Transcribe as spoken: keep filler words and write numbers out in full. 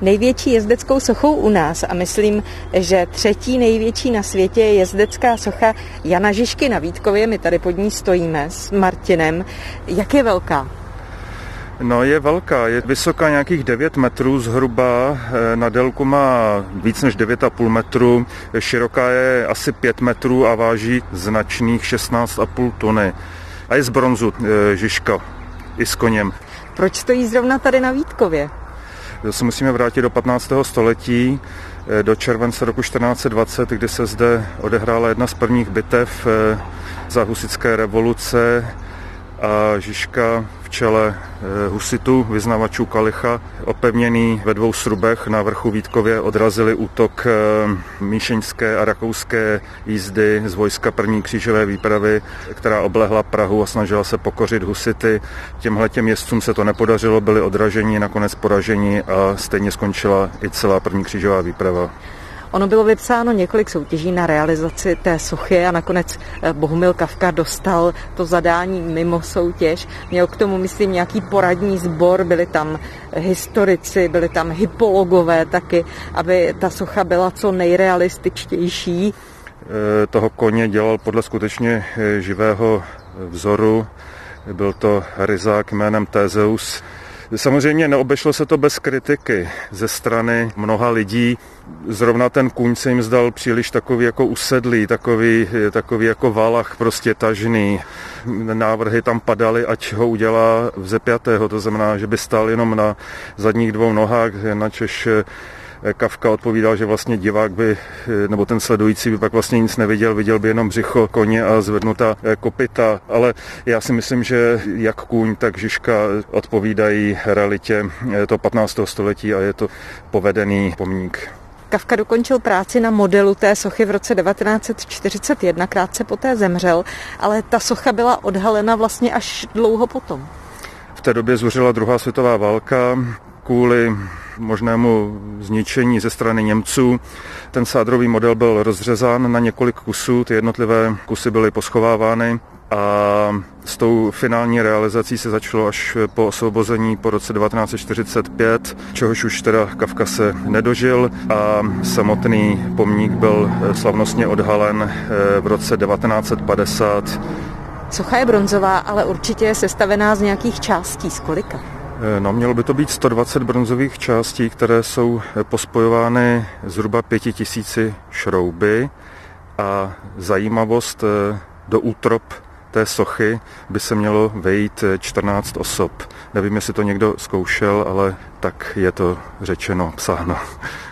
Největší jezdeckou sochou u nás a myslím, že třetí největší na světě je jezdecká socha Jana Žižky na Vítkově. My tady pod ní stojíme s Martinem. Jak je velká? No, je velká, je vysoká nějakých devět metrů zhruba, na délku má víc než devět a půl metru, široká je asi pět metrů a váží značných šestnáct a půl tuny. A je z bronzu Žižka, i s koněm. Proč stojí zrovna tady na Vítkově? To se musíme vrátit do patnáctého století, do července roku čtrnáct set dvacet, kdy se zde odehrála jedna z prvních bitev za husitské revoluce a Žižka v čele husitů, vyznavačů kalicha, opevněný ve dvou srubech na vrchu Vítkově, odrazili útok míšeňské a rakouské jízdy z vojska první křížové výpravy, která oblehla Prahu a snažila se pokořit husity. Těmhletěm jezdcům se to nepodařilo, byli odraženi, nakonec poraženi a stejně skončila i celá první křížová výprava. Ono bylo vypsáno několik soutěží na realizaci té sochy a nakonec Bohumil Kafka dostal to zadání mimo soutěž. Měl k tomu, myslím, nějaký poradní sbor, byli tam historici, byli tam hypologové taky, aby ta socha byla co nejrealističtější. Toho koně dělal podle skutečně živého vzoru. Byl to ryzák jménem Tézeus. Samozřejmě neobešlo se to bez kritiky ze strany mnoha lidí. Zrovna ten kůň se jim zdal příliš takový jako usedlý, takový, takový jako valach, prostě tažný. Návrhy tam padaly, ať ho udělá vzepjatého, to znamená, že by stál jenom na zadních dvou nohách, načež Kafka odpovídal, že vlastně divák by, nebo ten sledující by pak vlastně nic neviděl, viděl by jenom břicho koně a zvednutá kopyta, ale já si myslím, že jak kůň, tak Žižka odpovídají realitě toho patnáctého století a je to povedený pomník. Kafka dokončil práci na modelu té sochy v roce devatenáct set čtyřicet jedna, krátce poté zemřel, ale ta socha byla odhalena vlastně až dlouho potom. V té době zuřila druhá světová válka. Kvůli možnému zničení ze strany Němců ten sádrový model byl rozřezán na několik kusů, ty jednotlivé kusy byly poschovávány a s tou finální realizací se začalo až po osvobození po roce devatenáct set čtyřicet pět, čehož už teda Kafka se nedožil a samotný pomník byl slavnostně odhalen v roce devatenáct set padesát. Socha je bronzová, ale určitě je sestavená z nějakých částí. Z kolika? No, mělo by to být sto dvacet bronzových částí, které jsou pospojovány zhruba pěti tisíci šrouby a zajímavost, do útrop té sochy by se mělo vejít čtrnáct osob. Nevím, jestli to někdo zkoušel, ale tak je to řečeno, psáno.